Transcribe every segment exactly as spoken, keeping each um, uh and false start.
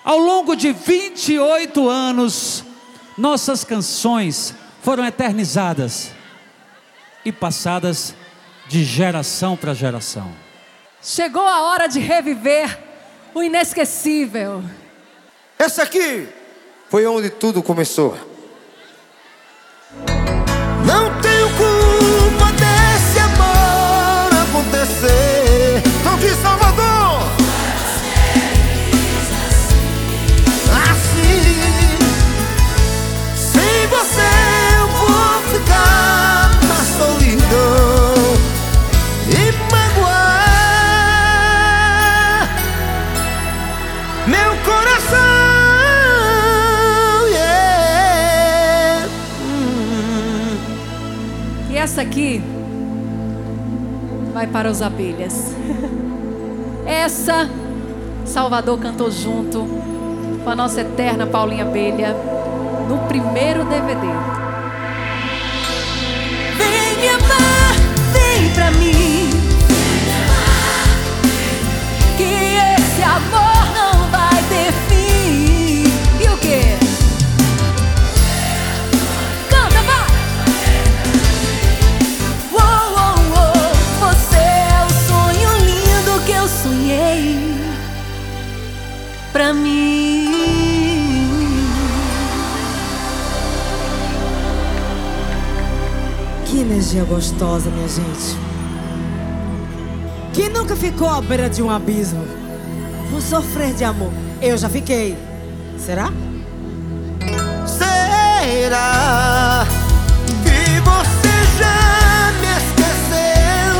Ao longo de vinte e oito anos, nossas canções foram eternizadas e passadas de geração para geração. Chegou a hora de reviver o inesquecível. Esse aqui foi onde tudo começou. Não tenho culpa desse amor acontecer. Não de Salvador. Assim, sem você eu vou ficar na solidão e magoar meu coração. Yeah. Hum. E essa aqui vai para os abelhas. Essa Salvador cantou junto com a nossa eterna Paulinha Abelha no primeiro D V D. Vem me amar, vem pra mim, que esse amor não vai ter fim. E o quê? Canta, vai! Uou, uou, uou, você é o sonho lindo que eu sonhei pra mim. Que energia gostosa, minha gente. Quem nunca ficou à beira de um abismo por sofrer de amor? Eu já fiquei. Será? Será que você já me esqueceu?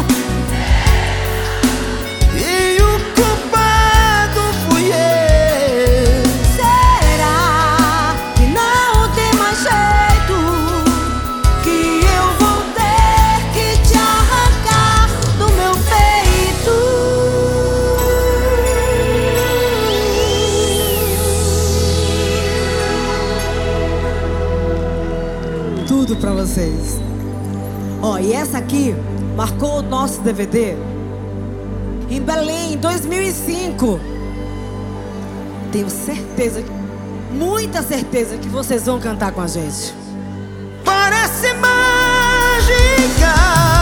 E o culpado fui eu. Será que não tem mais jeito, que eu vou ter que te arrancar do meu peito? Tudo pra vocês. Ó, e essa aqui marcou o nosso D V D em Belém, em dois mil e cinco. Tenho certeza, muita certeza que vocês vão cantar com a gente. Parece mágica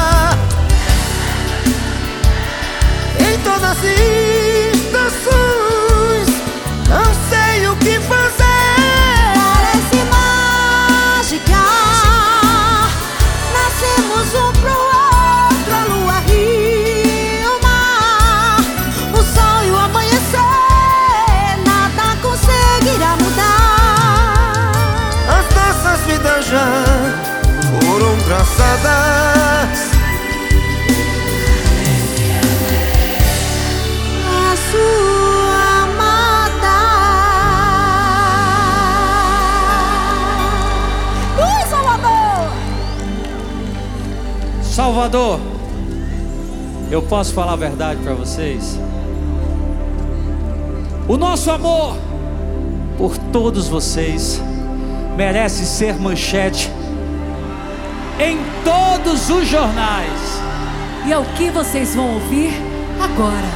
em todas as estações. Não sei o que fazer. Parece mágica. Nascemos um pro outro, a lua, rio, o mar, o sol e o amanhecer. Nada conseguirá mudar As nossas vidas já foram traçadas. a sua amada. Ui, Salvador! Salvador, eu posso falar a verdade para vocês? O nosso amor por todos vocês merece ser manchete em todos os jornais. E é o que vocês vão ouvir agora.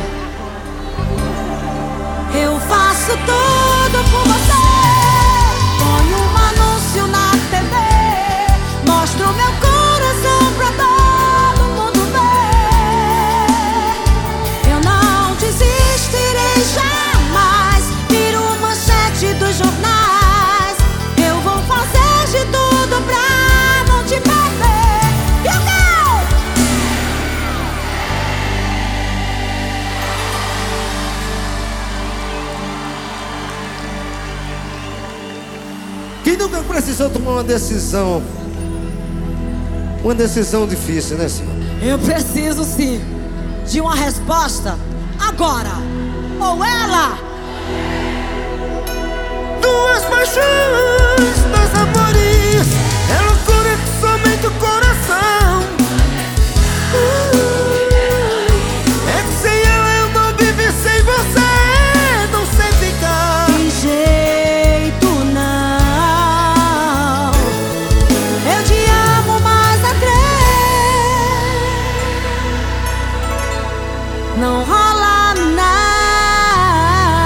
Eu faço tudo por você. Ponho um anúncio na T V, mostro meu coração pra todo mundo ver. Eu não desistirei jamais, viro manchete dos jornais. Eu vou fazer de tudo pra não te perder. E o quê? Quem nunca precisou tomar uma decisão? Uma decisão difícil, né, senhor? Eu preciso sim de uma resposta agora. Ou ela. Duas paixões, dois amores, é loucura que somente o coração. Uh, é que sem ela eu não vivi, sem você não sei ficar. De jeito não. Eu te amo mais a três. Não rola nada.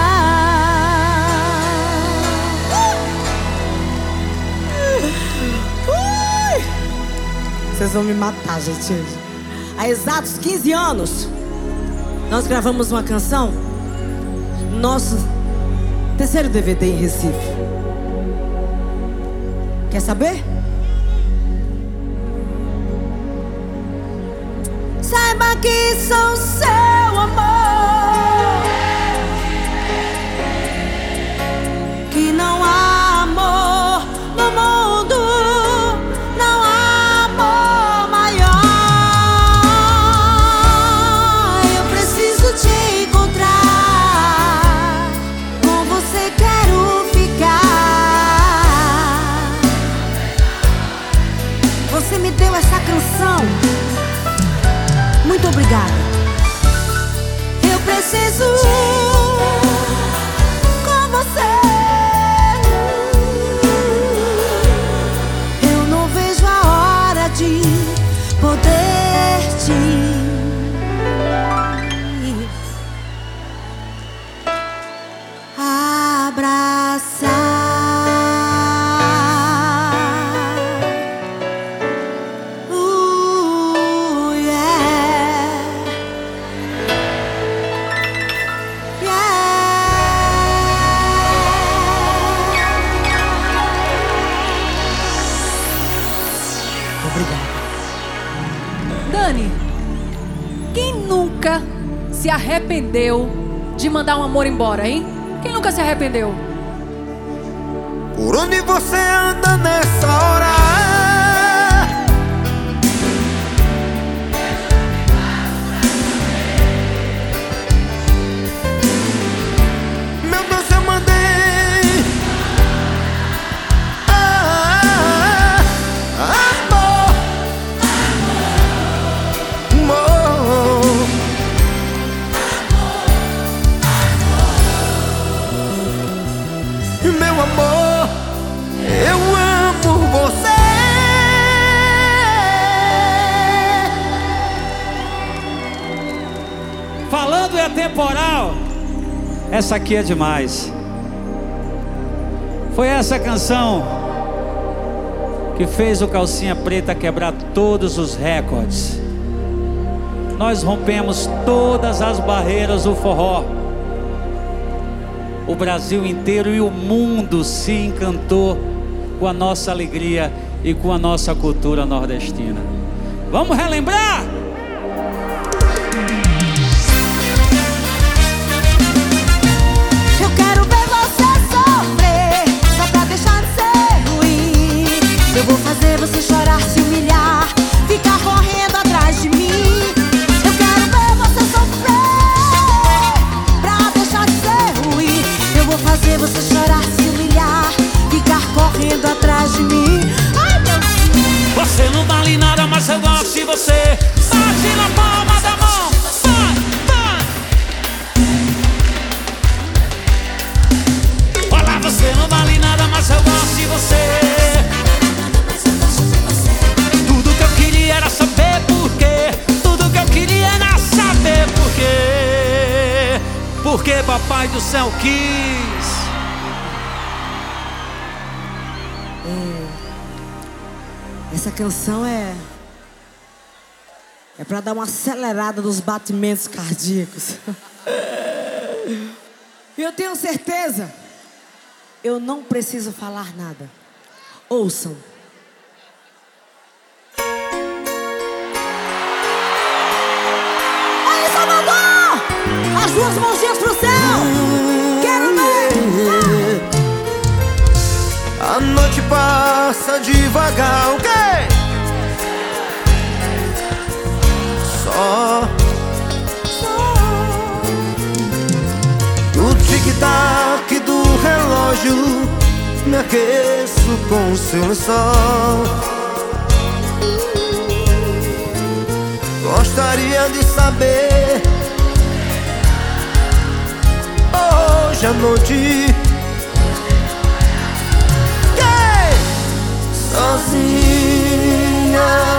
Vocês vão me matar, gente, hoje. Há exatos quinze anos, nós gravamos uma canção no nosso terceiro D V D em Recife. Quer saber? Saiba que sou seu amor, que não há amor no mundo, não há amor maior. Eu preciso te encontrar, com você quero ficar. Você me deu essa canção, muito obrigada. Eu preciso com você. Eu não vejo a hora de poder te abraçar. Uh, yeah. Dani, quem nunca se arrependeu de mandar um amor embora, hein? Quem nunca se arrependeu? Por onde você anda nessa hora? Meu Deus, eu mandei ah, amor, amor, meu amor, eu amo você. Falando é temporal, essa aqui é demais. Foi essa canção que fez o Calcinha Preta quebrar todos os recordes. Nós rompemos todas as barreiras do forró. O Brasil inteiro e o mundo se encantou com a nossa alegria e com a nossa cultura nordestina. Vamos relembrar? Eu quero ver você sofrer, só pra deixar de ser ruim. Eu vou fazer você chorar, se humilhar, ficar correndo atrás de mim. Eu quero ver você sofrer, pra deixar de ser ruim. Eu vou fazer você chorar, se humilhar, ficar correndo atrás de mim. Ai, meu Deus. Você não vale nada, mas eu gosto de você. Bate na palma da mão. Vai, vai. Olha, você não vale nada, mas eu gosto de você. Tudo que eu queria era saber por quê. Tudo que eu queria era saber por quê. Porque papai do céu quis. Essa canção é É pra dar uma acelerada nos batimentos cardíacos. E eu tenho certeza, eu não preciso falar nada. Ouçam. Aí, Salvador! As duas mãozinhas pro céu! Quero ver! A noite passa devagar, ok? Só o tic-tac do relógio, me aqueço com o seu lençol. Gostaria de saber, hoje à noite, sozinha